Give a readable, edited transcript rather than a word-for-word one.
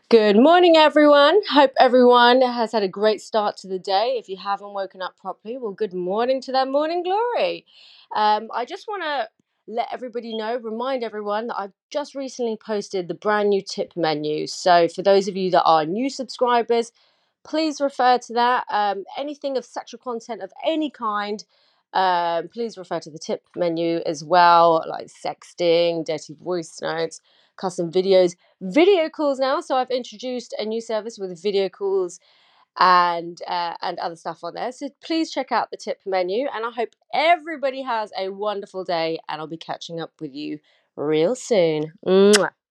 Good morning, everyone. Hope everyone has had a great start to the day. If you haven't woken up properly, well, good morning to that morning glory. I just want to let everybody know, remind everyone that I've just recently posted the brand new tip menu. So, for those of you that are new subscribers, please refer to that. Anything of sexual content of any kind, please refer to the tip menu as well, like sexting, dirty voice notes, custom videos, video calls now. So I've introduced a new service with video calls and other stuff on there. So please check out the tip menu, and I hope everybody has a wonderful day. And I'll be catching up with you real soon. Mwah.